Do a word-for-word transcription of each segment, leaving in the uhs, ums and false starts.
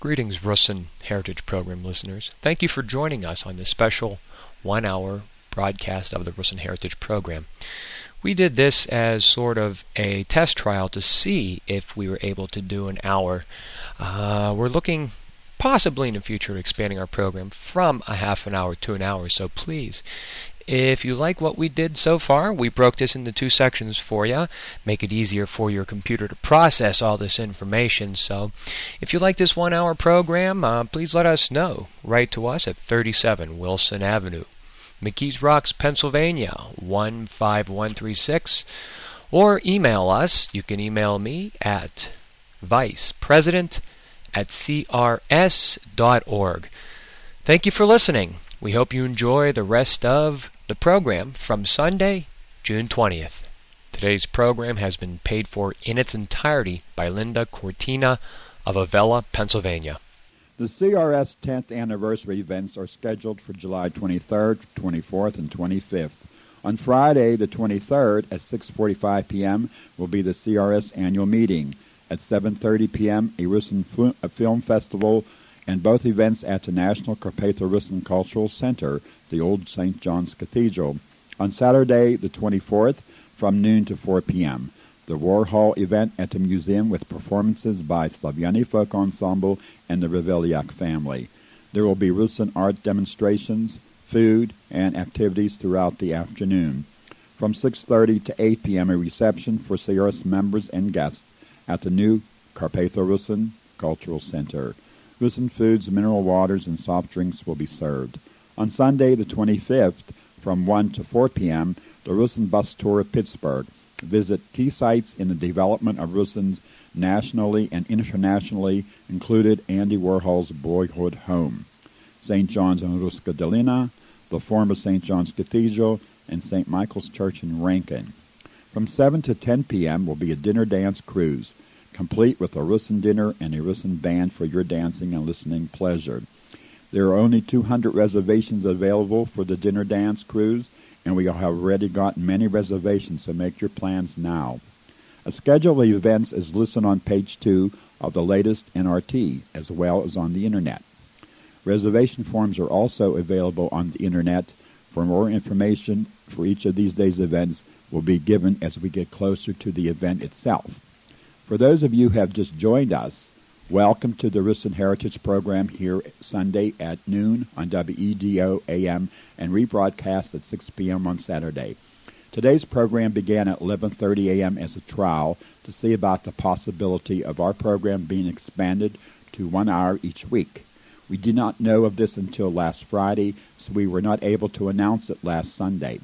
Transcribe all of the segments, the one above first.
Greetings, Russin Heritage Program listeners. Thank you for joining us on this special one-hour broadcast of the Russin Heritage Program. We did this as sort of a test trial to see if we were able to do an hour. Uh, we're looking possibly in the future expanding our program from a half an hour to an hour, so please, if you like what we did so far, we broke this into two sections for you, make it easier for your computer to process all this information. So if you like this one-hour program, uh, please let us know. Write to us at thirty-seven Wilson Avenue, McKees Rocks, Pennsylvania, one five one three six, or email us. You can email me at vicepresident at c r s dot org. Thank you for listening. We hope you enjoy the rest of the program from Sunday, June twentieth. Today's program has been paid for in its entirety by Linda Cortina of Avella, Pennsylvania. The C R S tenth anniversary events are scheduled for July twenty-third, twenty-fourth, and twenty-fifth. On Friday, the twenty-third, at six forty-five p.m. will be the C R S annual meeting. At seven thirty p.m., a Russin Film Festival, and both events at the National Carpatho-Russin Cultural Center, the old Saint John's Cathedral. On Saturday, the twenty-fourth, from noon to four p.m., the Warhol event at the museum with performances by Slaviani Folk Ensemble and the Reveliak family. There will be Russin art demonstrations, food, and activities throughout the afternoon. From six thirty to eight p.m., a reception for C R S members and guests at the new Carpatho-Russin Cultural Center. Russin foods, mineral waters, and soft drinks will be served. On Sunday, the twenty-fifth, from one to four p.m., the Russin Bus Tour of Pittsburgh. Visit key sites in the development of Russins nationally and internationally, included Andy Warhol's boyhood home, Saint John's and Ruska Dolina, the former Saint John's Cathedral, and Saint Michael's Church in Rankin. From seven to ten p.m. will be a dinner dance cruise, complete with a Russin dinner and a Russin band for your dancing and listening pleasure. There are only two hundred reservations available for the dinner dance cruise, and we have already gotten many reservations, so make your plans now. A schedule of events is listed on page two of the latest N R T, as well as on the Internet. Reservation forms are also available on the Internet. For more information for each of these days' events will be given as we get closer to the event itself. For those of you who have just joined us, welcome to the Russin Heritage Program here Sunday at noon on W E D O A M and rebroadcast at six p.m. on Saturday. Today's program began at eleven thirty a.m. as a trial to see about the possibility of our program being expanded to one hour each week. We did not know of this until last Friday, so we were not able to announce it last Sunday.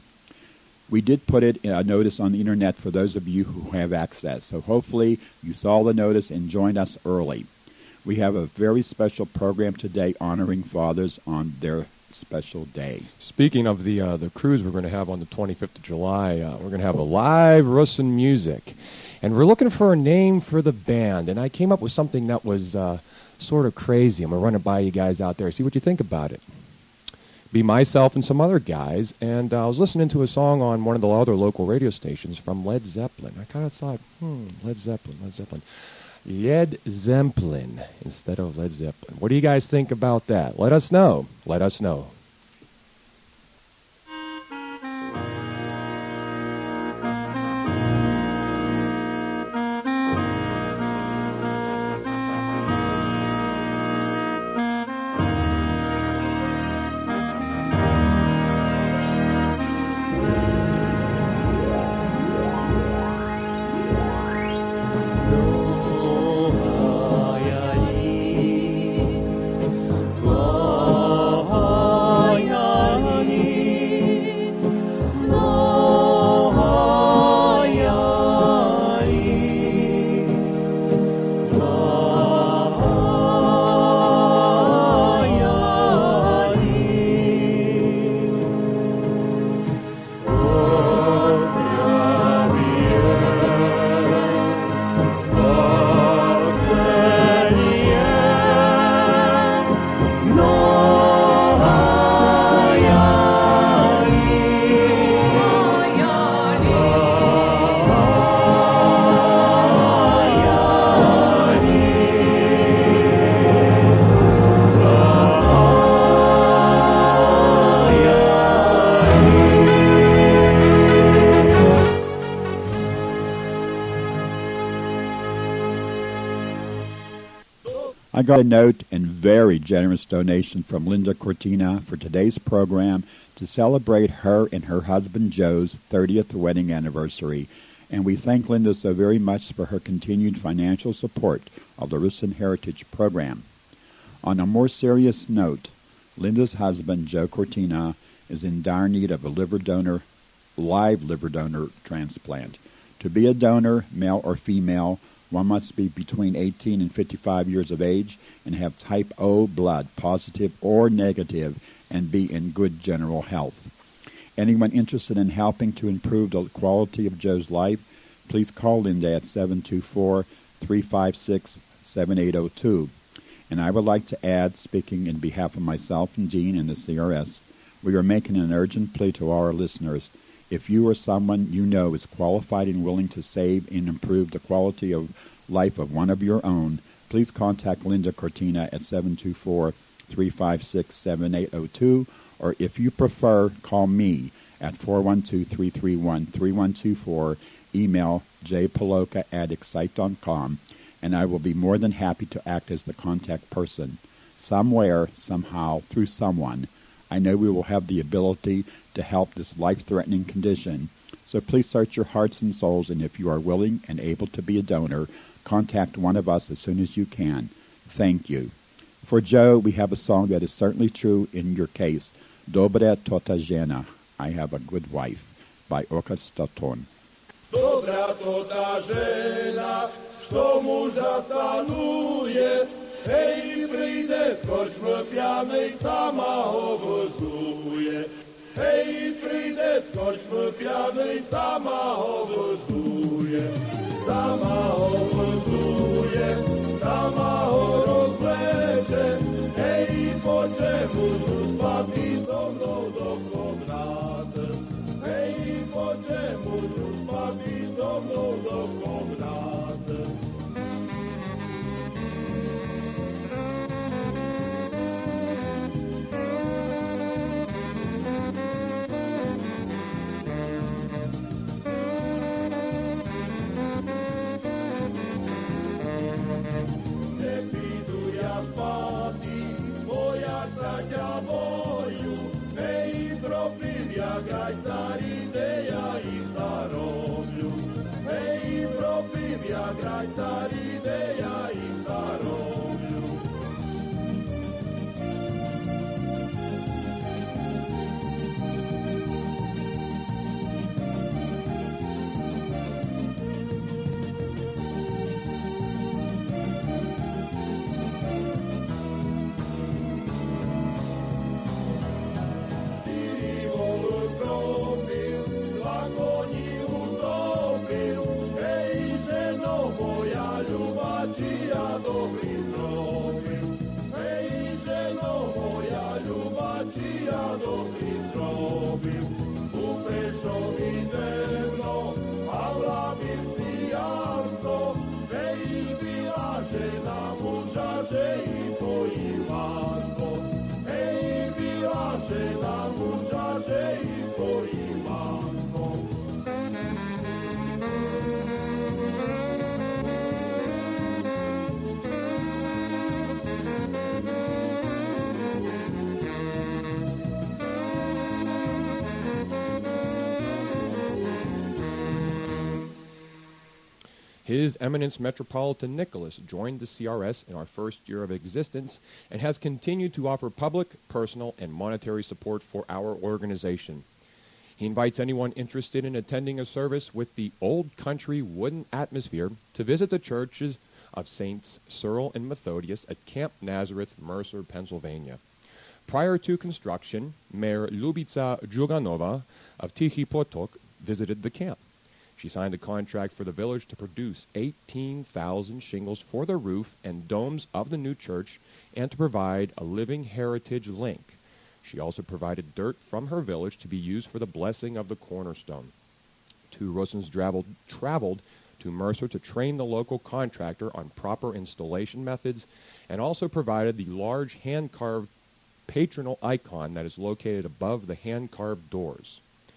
We did put it a notice on the Internet for those of you who have access, so hopefully you saw the notice and joined us early. We have a very special program today honoring fathers on their special day. Speaking of the uh, the cruise we're going to have on the twenty-fifth of July, uh, we're going to have a live Russin music, and we're looking for a name for the band, and I came up with something that was uh, sort of crazy. I'm going to run it by you guys out there, see what you think about it. Be myself and some other guys, and uh, I was listening to a song on one of the other local radio stations from Led Zeppelin. I kind of thought, hmm, Led Zeppelin, Led Zeppelin. Led Zeppelin instead of Led Zeppelin. What do you guys think about that? Let us know. Let us know. Oh I got a note and very generous donation from Linda Cortina for today's program to celebrate her and her husband Joe's thirtieth wedding anniversary, and we thank Linda so very much for her continued financial support of the Russon Heritage Program. On a more serious note, Linda's husband, Joe Cortina, is in dire need of a liver donor, live liver donor transplant. To be a donor, male or female, one must be between eighteen and fifty-five years of age and have type O blood, positive or negative, and be in good general health. Anyone interested in helping to improve the quality of Joe's life, please call Linda at seven two four, three five six, seven eight zero two. And I would like to add, speaking in behalf of myself and Jean and the C R S, we are making an urgent plea to our listeners. If you or someone you know is qualified and willing to save and improve the quality of life of one of your own, please contact Linda Cortina at seven two four, three five six, seven eight zero two, or if you prefer, call me at four one two, three three one, three one two four, email jpaloka at excite dot com, and I will be more than happy to act as the contact person. Somewhere, somehow, through someone, I know we will have the ability to help this life-threatening condition. So please search your hearts and souls, and if you are willing and able to be a donor, contact one of us as soon as you can. Thank you. For Joe, we have a song that is certainly true in your case, Dobra Tota Żena, I Have a Good Wife, by Oka Staton. Dobra tota żena, što muža sanuje, hej, príde z korčmy pianej, sama obozuje. Hej, príde z korčmy pianej, sama obozuje. Sama obozuje, sama ho rozvleče, hej, poče mužu spati so mnou do komnaty. Hej, poče mužu spati so mnou do komnaty. Graj carine, ja ich zarobiu. Hej, propim, ja graj carine, ja ich zarobiu. His Eminence Metropolitan Nicholas joined the C R S in our first year of existence and has continued to offer public, personal, and monetary support for our organization. He invites anyone interested in attending a service with the old country wooden atmosphere to visit the churches of Saints Cyril and Methodius at Camp Nazareth, Mercer, Pennsylvania. Prior to construction, Mayor Lubica Juganova of Tichy Potok visited the camp. She signed a contract for the village to produce eighteen thousand shingles for the roof and domes of the new church and to provide a living heritage link. She also provided dirt from her village to be used for the blessing of the cornerstone. Two Russons traveled, traveled to Mercer to train the local contractor on proper installation methods and also provided the large hand-carved patronal icon that is located above the hand-carved doors.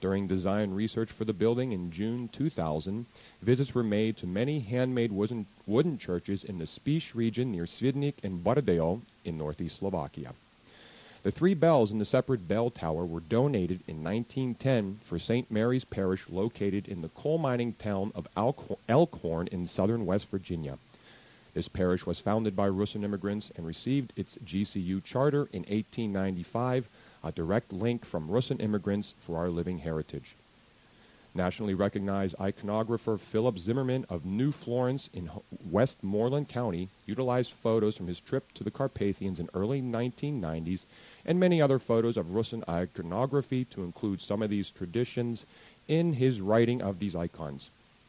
During design research for the building in June two thousand, visits were made to many handmade wooden, wooden churches in the Spiš region near Svidnik and Bardeo in northeast Slovakia. The three bells in the separate bell tower were donated in nineteen ten for Saint Mary's Parish located in the coal mining town of Elkhorn in southern West Virginia. This parish was founded by Russian immigrants and received its G C U charter in eighteen ninety-five, a direct link from Russian immigrants for our living heritage. Nationally recognized iconographer Philip Zimmerman of New Florence in Westmoreland County utilized photos from his trip to the Carpathians in early nineteen nineties and many other photos of Russian iconography to include some of these traditions in his writing of these icons.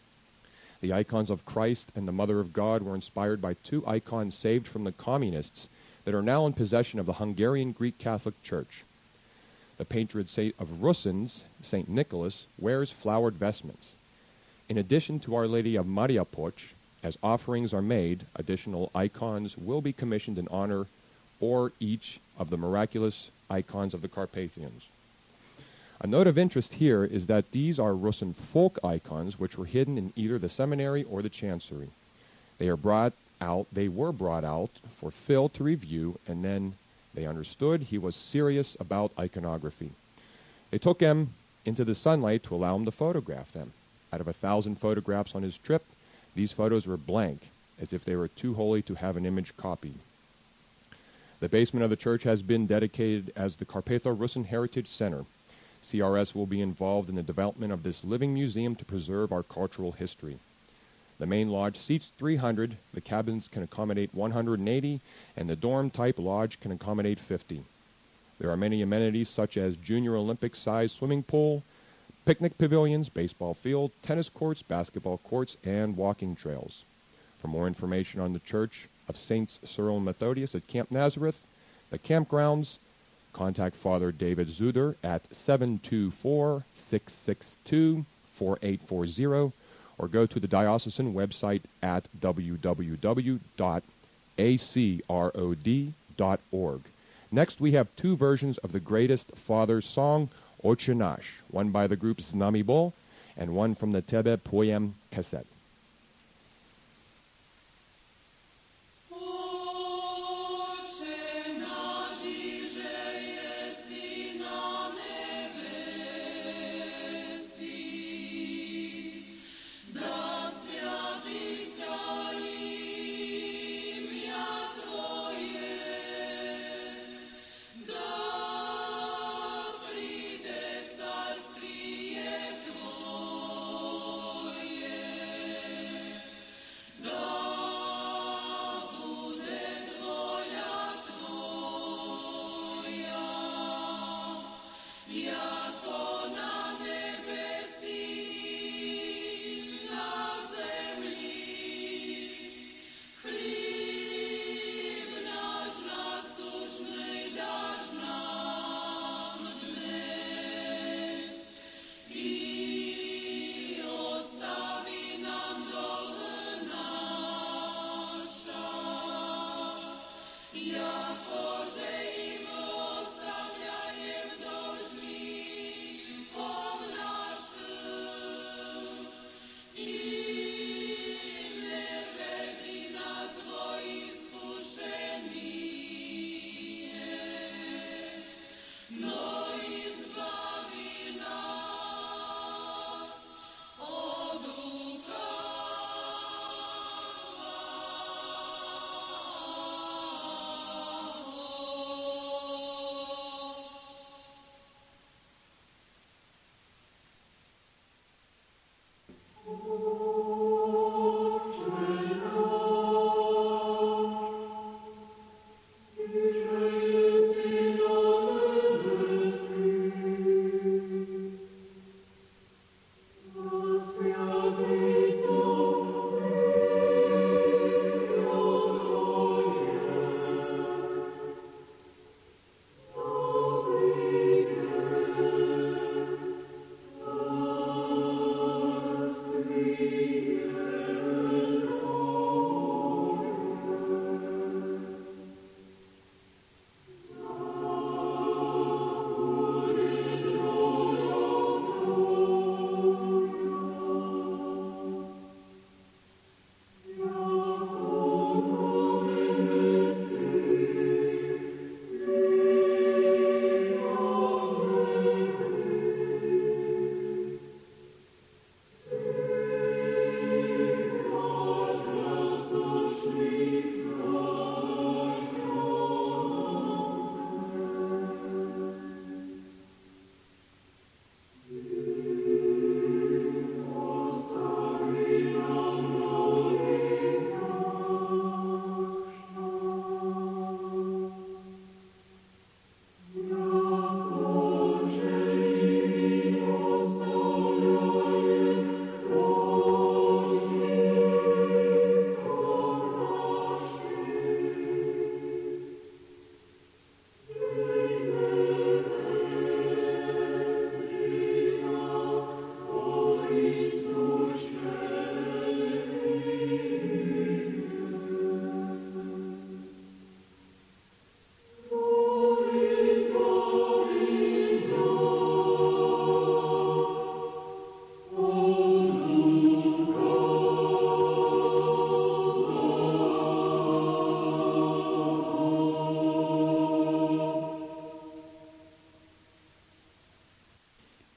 The icons of Christ and the Mother of God were inspired by two icons saved from the communists that are now in possession of the Hungarian Greek Catholic Church. The patron saint of Russians, Saint Nicholas, wears flowered vestments. In addition to Our Lady of Mariapoch, as offerings are made, additional icons will be commissioned in honor or each of the miraculous icons of the Carpathians. A note of interest here is that these are Russian folk icons which were hidden in either the seminary or the chancery. They are brought out, they were brought out for Phil to review, and then they understood he was serious about iconography. They took him into the sunlight to allow him to photograph them. Out of a thousand photographs on his trip, these photos were blank, as if they were too holy to have an image copied. The basement of the church has been dedicated as the Carpatho-Russian Heritage Center. C R S will be involved in the development of this living museum to preserve our cultural history. The main lodge seats three hundred, the cabins can accommodate one hundred eighty, and the dorm-type lodge can accommodate fifty. There are many amenities such as Junior Olympic-sized swimming pool, picnic pavilions, baseball field, tennis courts, basketball courts, and walking trails. For more information on the Church of Saints Cyril and Methodius at Camp Nazareth, the campgrounds, contact Father David Zuder at seven two four, six six two, four eight four zero or go to the diocesan website at w w w dot a c r o d dot org. Next, we have two versions of the Greatest Father's song, Otche Nash, one by the group Znami Bol and one from the Tebe Poem cassette. Twoje.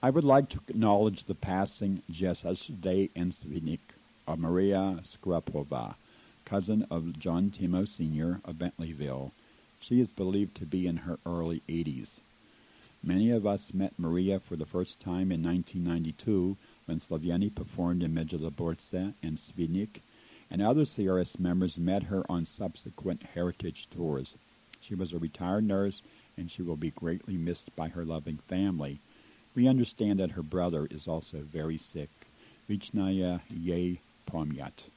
I would like to acknowledge the passing just yesterday in Svidnik of Maria Skrapova, cousin of John Timo Senior of Bentleyville. She is believed to be in her early eighties. Many of us met Maria for the first time in nineteen ninety-two when Slavyani performed in Medjugorje and Svidnik, and other C R S members met her on subsequent heritage tours. She was a retired nurse, and she will be greatly missed by her loving family. We understand that her brother is also very sick. Vichnaya Ye Pomyat.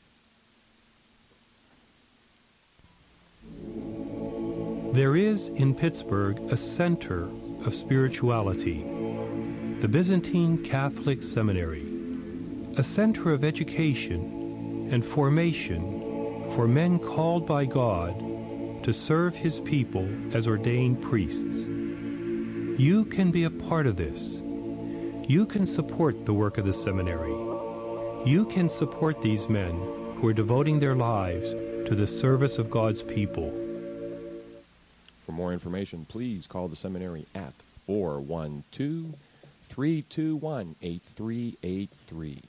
There is in Pittsburgh a center of spirituality, the Byzantine Catholic Seminary, a center of education and formation for men called by God to serve His people as ordained priests. You can be a part of this. You can support the work of the seminary. You can support these men who are devoting their lives to the service of God's people. For more information, please call the seminary at four one two, three two one, eight three eight three.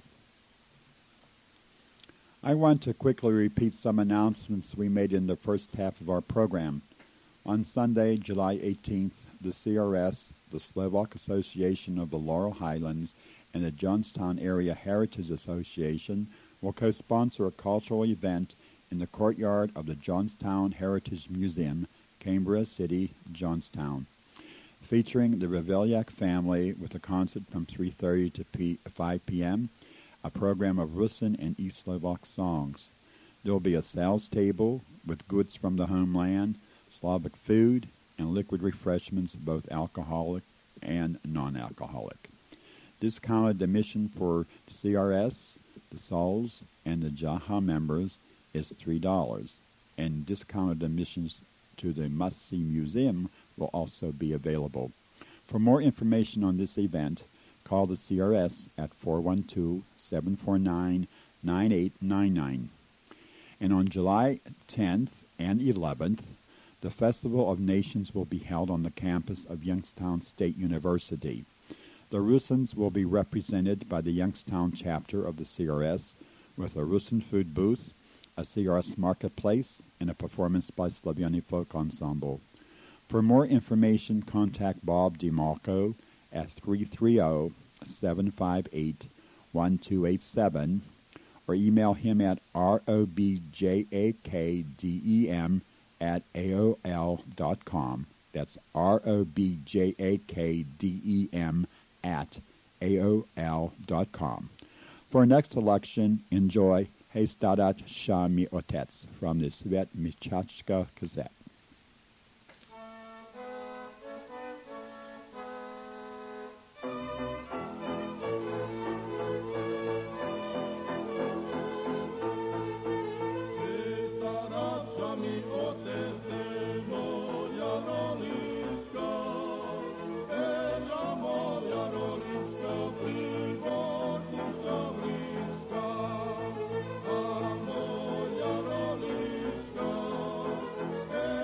I want to quickly repeat some announcements we made in the first half of our program. On Sunday, July eighteenth, the C R S, the Slovak Association of the Laurel Highlands, and the Johnstown Area Heritage Association will co-sponsor a cultural event in the courtyard of the Johnstown Heritage Museum, Cambria City, Johnstown, featuring the Reveliak family with a concert from three thirty to five p.m., a program of Russian and East Slovak songs. There will be a sales table with goods from the homeland, Slavic food, and liquid refreshments, both alcoholic and non-alcoholic. Discounted admission for the C R S, the Souls, and the Jaha members is three dollars, and discounted admissions to the Must-See Museum will also be available. For more information on this event, call the C R S at four one two, seven four nine, nine eight nine nine. And on July tenth and eleventh, the Festival of Nations will be held on the campus of Youngstown State University. The Russins will be represented by the Youngstown chapter of the C R S with a Russin food booth, a C R S marketplace, and a performance by Slavyani Folk Ensemble. For more information, contact Bob DeMarco at three three zero, seven five eight, one two eight seven or email him at robjakdem at A O L dot com. That's robjakdem at A O L dot com. For our next election, enjoy Hey Stadat Shami Otets from the Svet Michachka Gazette. Hey!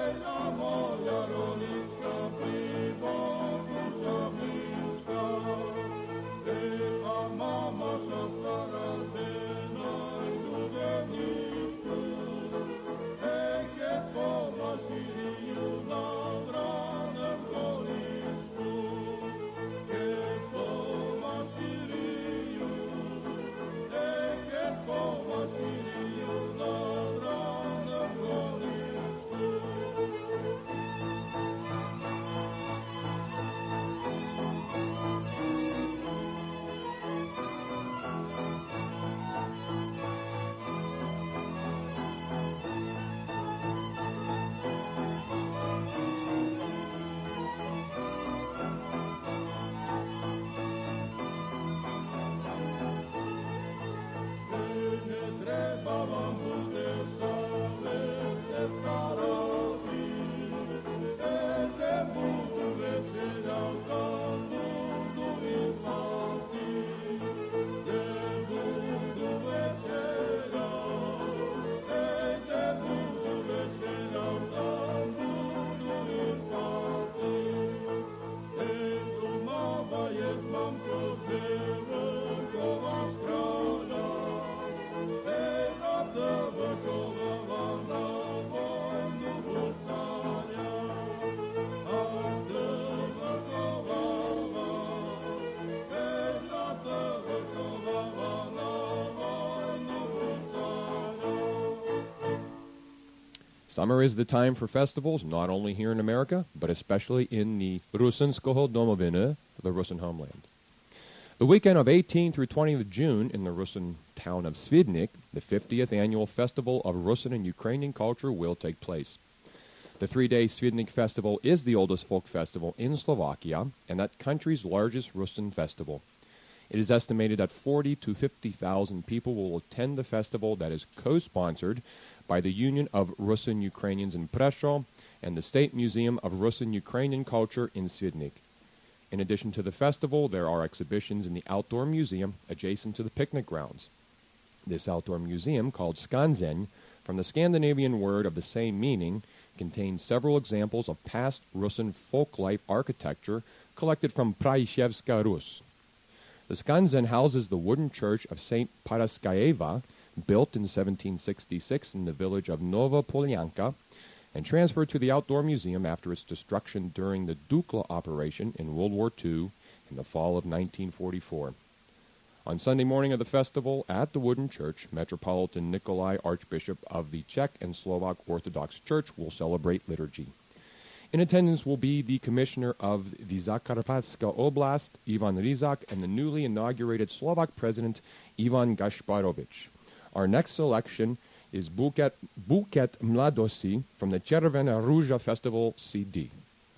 Summer is the time for festivals, not only here in America, but especially in the Rusinskoho Domovina, the Rusin homeland. The weekend of eighteenth through twentieth of June in the Rusin town of Svidnik, the fiftieth annual Festival of Rusin and Ukrainian Culture will take place. The three-day Svidnik Festival is the oldest folk festival in Slovakia and that country's largest Rusin festival. It is estimated that forty to fifty thousand people will attend the festival that is co-sponsored by the Union of Rusin Ukrainians in Prešov and the State Museum of Rusin Ukrainian Culture in Svidnik. In addition to the festival, there are exhibitions in the outdoor museum adjacent to the picnic grounds. This outdoor museum, called Skansen, from the Scandinavian word of the same meaning, contains several examples of past Rusin folk-life architecture collected from Prajshevska Rus. The Skansen houses the wooden church of Saint Paraskayeva, built in seventeen sixty-six in the village of Nova Polyanka, and transferred to the outdoor museum after its destruction during the Dukla operation in World War Two in the fall of nineteen forty-four. On Sunday morning of the festival, at the wooden church, Metropolitan Nikolai, Archbishop of the Czech and Slovak Orthodox Church, will celebrate liturgy. In attendance will be the Commissioner of the Zakarpatska Oblast, Ivan Rizak, and the newly inaugurated Slovak President, Ivan Gasparovich. Our next selection is Buket, Buket Mladosti from the Červena Ruža Festival C D.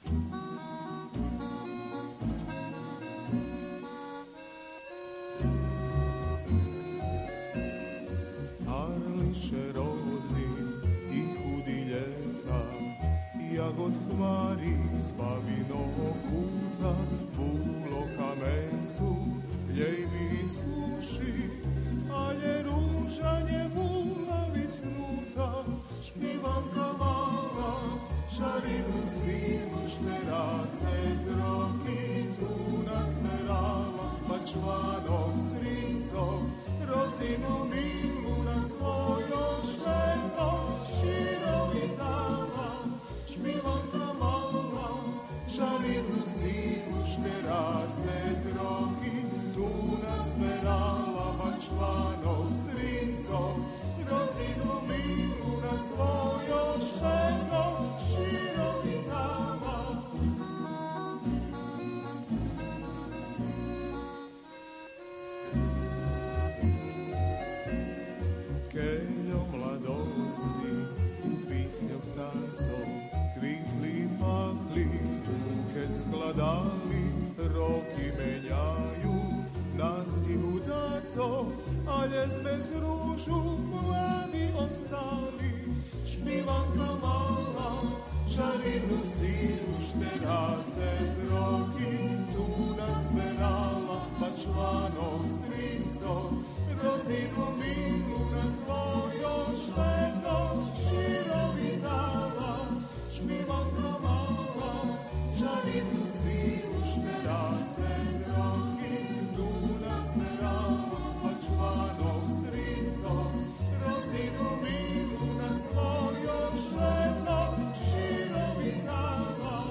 Arliše rodni i hudi ljeta, jagod hmari z bavinog kuta, bulo kamencu, ljejvi suši, a je ruža njemu lavisnuta, špivanka mala, šarinu silu šterace zroki, tu nasmerala, pa čvanom srincom, rodzinu milu na svojo šveto, širovi dala, špivanka mala, šarinu silu šterace zroki, tu nasmerala, pa čvanom srincom, rodzinu milu na svojo šveto, širovi dala. Keljo mladosti, pisnjom tancom, kvitli pahli, keď skladali, roky menjaju, nas i hudaco, ale sme z rúžu mladí ostali. Špivanka mala, žarinu silu, šterace roky, tu nas merala, pa čvanom srincom, rodzinu milu na svojo šveto, širovi dala. Špivanka mala, žarinu silu, šterace roky, tu nas merala, pa čvanom srincom, rodzinu milu na svojo šveto, širovi dala.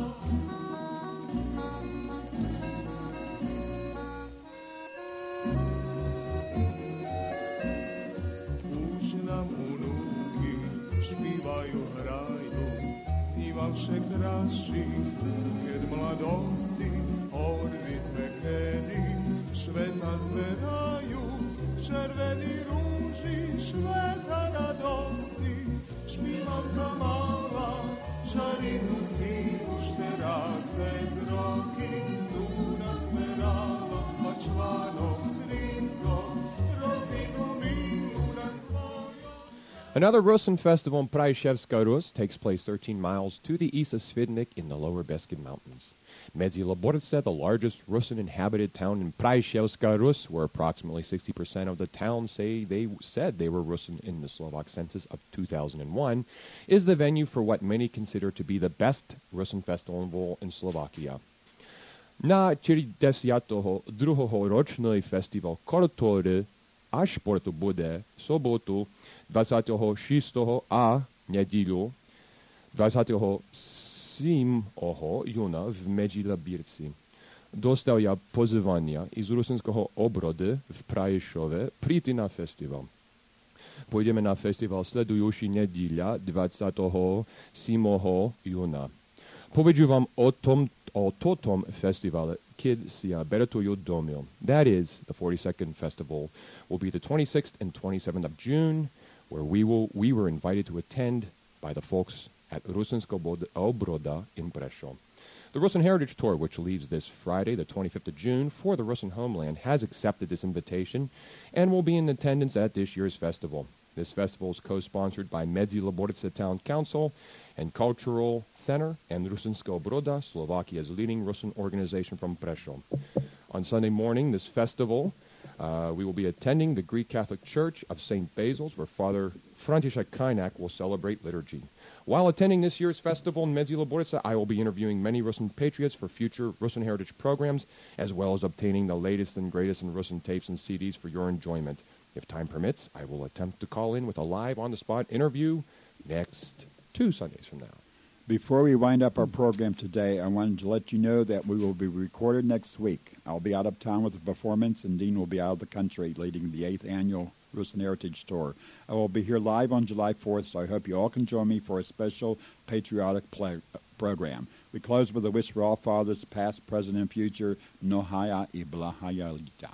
Nam unuki špívaju, hraju, snívavše kraši, keď mladosti, orvi sme kedy, šveta zberajú, červení rúži, šveta radosti. Špívanka mala, žarinu silu, šterace roky, tu nás merala, pa čvanom srincom, rodzinu milu na svoju. Another Rusin festival in Prajshevska Rus takes place thirteen miles to the east of Svidnik in the lower Beskid Mountains. Medzilaborce, the largest Rusin-inhabited town in Prajshevska Rus, where approximately sixty percent of the town say they said they were Rusin in the Slovak census of two thousand one, is the venue for what many consider to be the best Rusin festival in Slovakia. Na čtyridsiateho druhého ročný festival kultúry a športu bude sobotu dvadsiateho šiesteho a nedeľu dvadsiateho siedmeho júna v Medzilabirci. Dostal ja pozvania iz rusinského obrody v Praješove príti na festival. Pôjdeme na festival sledujúci nedíľa dvadsiateho siedmeho júna. Povedzu vám o tom, o totom festivale, keď si ja berete domil. That is, the forty-second festival will be the twenty-sixth and twenty-seventh of June, where we will we were invited to attend by the folks at Rusinsko Obroda in Prešov. The Russian Heritage Tour, which leaves this Friday, the twenty-fifth of June, for the Russian homeland, has accepted this invitation and will be in attendance at this year's festival. This festival is co-sponsored by Medzi Loborice Town Council and Cultural Center and Rusinsko Broda, Slovakia's leading Russian organization from Prešov. On Sunday morning, this festival, uh, we will be attending the Greek Catholic Church of Saint Basil's, where Father František Kajnak will celebrate liturgy. While attending this year's festival in Medzi Loborice, I will be interviewing many Russian patriots for future Russian heritage programs, as well as obtaining the latest and greatest in Russian tapes and C Ds for your enjoyment. If time permits, I will attempt to call in with a live on-the-spot interview next two Sundays from now. Before we wind up our program today, I wanted to let you know that we will be recorded next week. I'll be out of town with a performance, and Dean will be out of the country leading the eighth annual Russian Heritage Tour. I will be here live on July fourth, so I hope you all can join me for a special patriotic play, uh, program. We close with a wish for all fathers, past, present, and future. Nohaya I Blahaya Lita.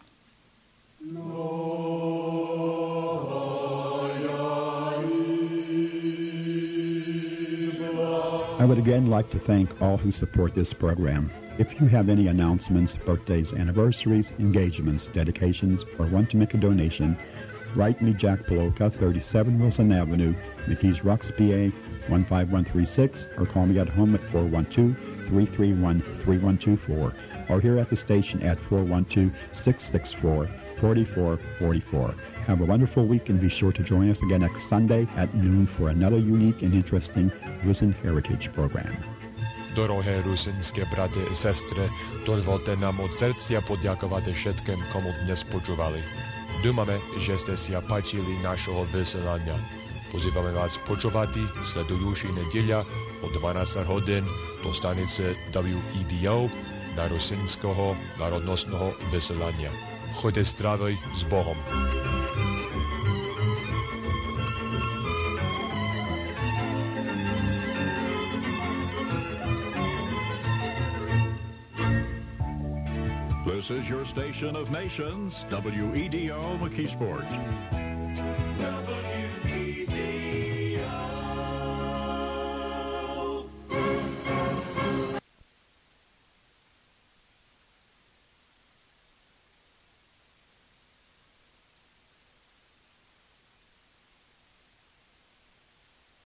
I would again like to thank all who support this program. If you have any announcements, birthdays, anniversaries, engagements, dedications, or want to make a donation, write me Jack Poloka, thirty-seven Wilson Avenue, McKees Rocks, P A, one five one three six, or call me at home at four one two, three three one, three one two four, or here at the station at four one two, six six four, four four four four. Have a wonderful week, and be sure to join us again next Sunday at noon for another unique and interesting Rusin Heritage program. Дороге русинські брати і сестри, дозвольте нам от серця подякувати všetkým, komu dnes počúvali. Думаме, že ste si páčili našeho vysielania. Pozývame vás počúvať sledujúci nedeľa o dvanásť hodín do stanice W E D O na rusinského národnostného vysielania. Choďte zdravý s Bohom. This is your station of nations, W E D O McKeesport.